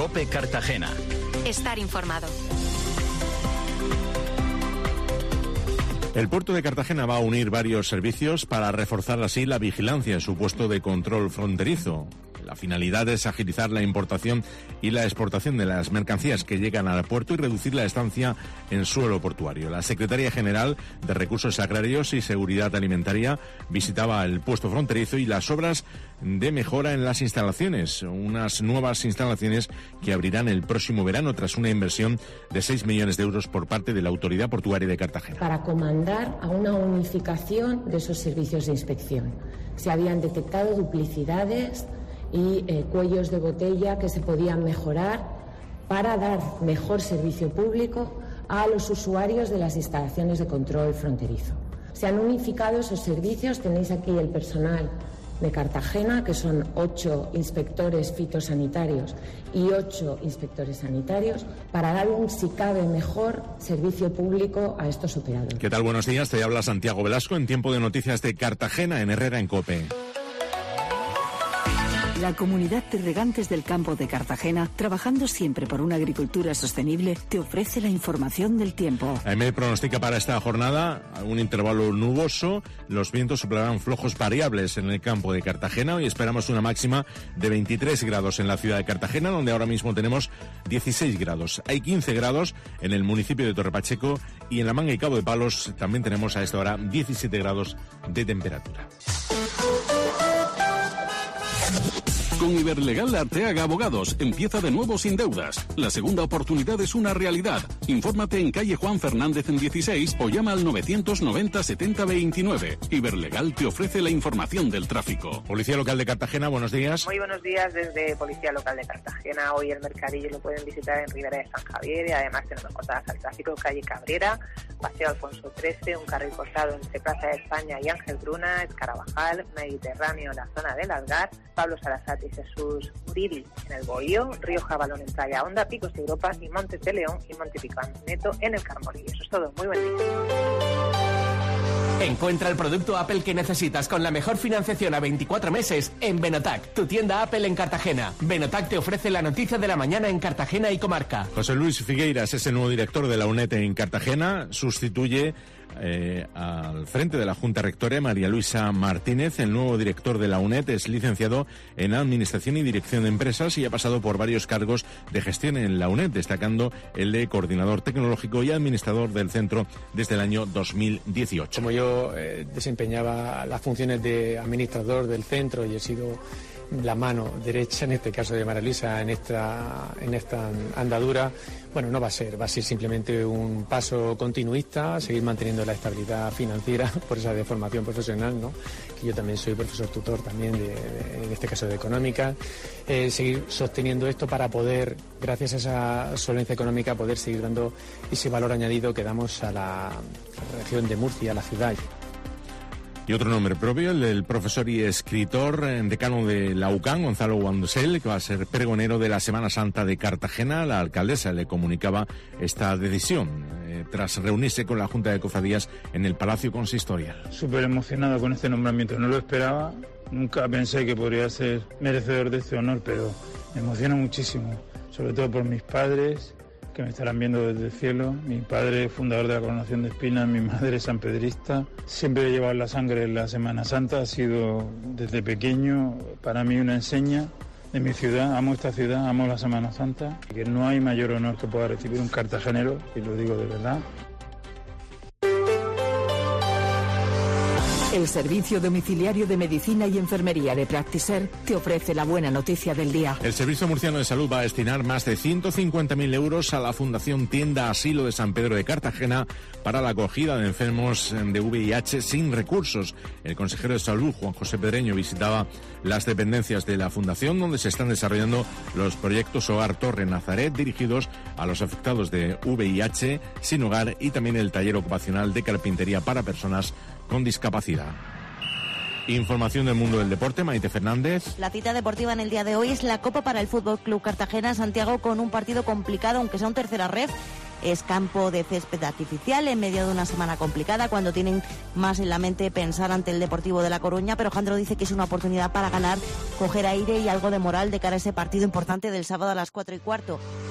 COPE Cartagena. Estar informado. El puerto de Cartagena va a unir varios servicios para reforzar así la vigilancia en su puesto de control fronterizo. La finalidad es agilizar la importación y la exportación de las mercancías que llegan al puerto y reducir la estancia en suelo portuario. La Secretaría General de Recursos Agrarios y Seguridad Alimentaria visitaba el puesto fronterizo y las obras de mejora en las instalaciones, unas nuevas instalaciones que abrirán el próximo verano tras una inversión de 6 millones de euros por parte de la Autoridad Portuaria de Cartagena. Para comandar a una unificación de esos servicios de inspección. Se habían detectado duplicidades y cuellos de botella que se podían mejorar para dar mejor servicio público a los usuarios de las instalaciones de control fronterizo. Se han unificado esos servicios, tenéis aquí el personal de Cartagena, que son 8 inspectores fitosanitarios y 8 inspectores sanitarios, para dar un, si cabe, mejor servicio público a estos operadores. ¿Qué tal? Buenos días, te habla Santiago Velasco en Tiempo de Noticias de Cartagena en Herrera en COPE. La Comunidad de Regantes del Campo de Cartagena, trabajando siempre por una agricultura sostenible, te ofrece la información del tiempo. AEMET pronostica para esta jornada un intervalo nuboso. Los vientos soplarán flojos variables en el campo de Cartagena. Hoy esperamos una máxima de 23 grados en la ciudad de Cartagena, donde ahora mismo tenemos 16 grados. Hay 15 grados en el municipio de Torrepacheco y en La Manga y Cabo de Palos también tenemos a esta hora 17 grados de temperatura. Con Iberlegal Arteaga Abogados, empieza de nuevo sin deudas. La segunda oportunidad es una realidad. Infórmate en calle Juan Fernández en 16 o llama al 990 70 29. Iberlegal te ofrece la información del tráfico. Policía Local de Cartagena, buenos días. Muy buenos días desde Policía Local de Cartagena. Hoy el mercadillo lo pueden visitar en Ribera de San Javier y además tenemos cortadas al tráfico calle Cabrera, Paseo Alfonso XIII, un carril cortado entre Plaza de España y Ángel Bruna, Escarabajal, Mediterráneo, la zona del Algar, Pablo Sarasate y Jesús Uribe en el Bohío, Río Jabalón en Playa Honda, Picos de Europa y Montes de León y Monte Picán Neto en el Carmolí. Eso es todo. Muy buen día. Encuentra el producto Apple que necesitas con la mejor financiación a 24 meses en Benotac, tu tienda Apple en Cartagena. Benotac te ofrece la noticia de la mañana en Cartagena y comarca. José Luis Figueiras es el nuevo director de la UNED en Cartagena. Sustituye al frente de la Junta Rectora María Luisa Martínez. El nuevo director de la UNED es licenciado en Administración y Dirección de Empresas y ha pasado por varios cargos de gestión en la UNED, destacando el de coordinador tecnológico y administrador del centro desde el año 2018. Como yo desempeñaba las funciones de administrador del centro y he sido la mano derecha, en este caso de María Luisa, en esta andadura, bueno, no va a ser simplemente un paso continuista, seguir manteniendo la estabilidad financiera por esa de formación profesional, ¿no? Que yo también soy profesor tutor también en este caso de económica, seguir sosteniendo esto para poder, gracias a esa solvencia económica, poder seguir dando ese valor añadido que damos a la región de Murcia, a la ciudad. Y otro nombre propio, el del profesor y escritor, decano de la UCAM, Gonzalo Guandosel, que va a ser pregonero de la Semana Santa de Cartagena. La alcaldesa le comunicaba esta decisión tras reunirse con la Junta de Cofradías en el Palacio Consistorial. Súper emocionado con este nombramiento, no lo esperaba, nunca pensé que podría ser merecedor de este honor, pero me emociona muchísimo, sobre todo por mis padres, que me estarán viendo desde el cielo. Mi padre, fundador de la Coronación de Espinas, mi madre, sanpedrista. Siempre he llevado la sangre en la Semana Santa, ha sido desde pequeño para mí una enseña de mi ciudad. Amo esta ciudad, amo la Semana Santa, que no hay mayor honor que pueda recibir un cartagenero, y lo digo de verdad. El Servicio Domiciliario de Medicina y Enfermería de Practiser te ofrece la buena noticia del día. El Servicio Murciano de Salud va a destinar más de 150.000 euros a la Fundación Tienda Asilo de San Pedro de Cartagena para la acogida de enfermos de VIH sin recursos. El consejero de Salud, Juan José Pedreño, visitaba las dependencias de la Fundación, donde se están desarrollando los proyectos Hogar Torre Nazaret, dirigidos a los afectados de VIH sin hogar, y también el taller ocupacional de carpintería para personas con discapacidad. Información del mundo del deporte, Maite Fernández. La cita deportiva en el día de hoy es la Copa para el Fútbol Club Cartagena, Santiago, con un partido complicado, aunque sea un tercera ref, es campo de césped artificial en medio de una semana complicada, cuando tienen más en la mente pensar ante el Deportivo de La Coruña, pero Jandro dice que es una oportunidad para ganar, coger aire y algo de moral de cara a ese partido importante del sábado a las 4:15.